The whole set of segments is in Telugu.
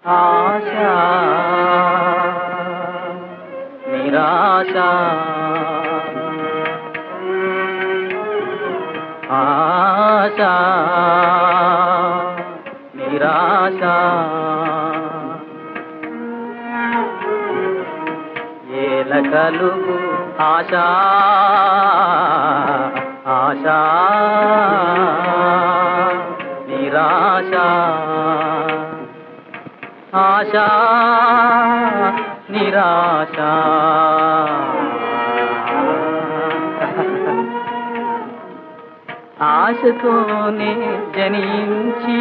ఆశా నిరాశ ఆశా నిరాశ ఏల కలుగు ఆశా ఆశా నిరాశ ఆశా నిరాశ ఆశతోనే జనించి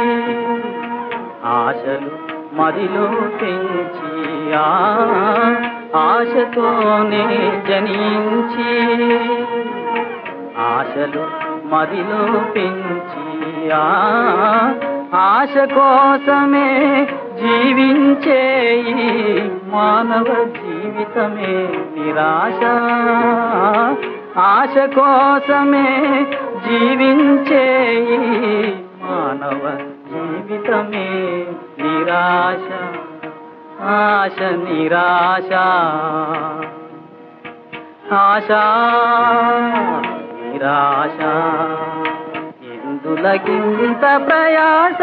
ఆశలు మదిలో పెంచి ఆశతోనే జనించి ఆశలు మదిలో పెంచి ఆశ కోసమే జీవించే ఈ మానవ జీవితమే నిరాశ ఆశ కోసమే జీవించే ఈ మానవ జీవితమే నిరాశ ఆశ నిరాశ ఆశా నిరాశ ఎందులకింత ప్రయాస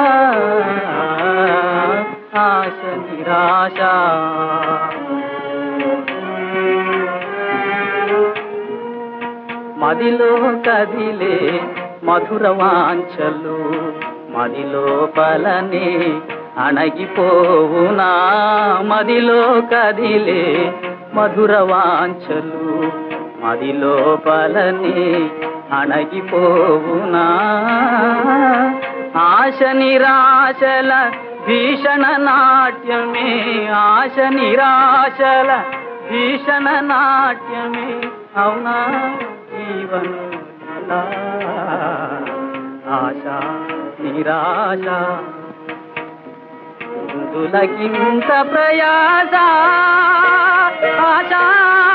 ఆశ నిరాశ మదిలో కదిలే మధుర వాంఛలు మదిలో పలనే అణగిపోవునా మదిలో కదిలే మధుర వాంఛలు మదిలో పలనే అణగిపోవునా ఆశ నిరాశల భీషణ నాట్యమే ఆశ నిరాశల భీషణ నాట్యమే అవునా జీవన ఆశా నిరాశ ఎందులకింత ప్రయాస ఆశా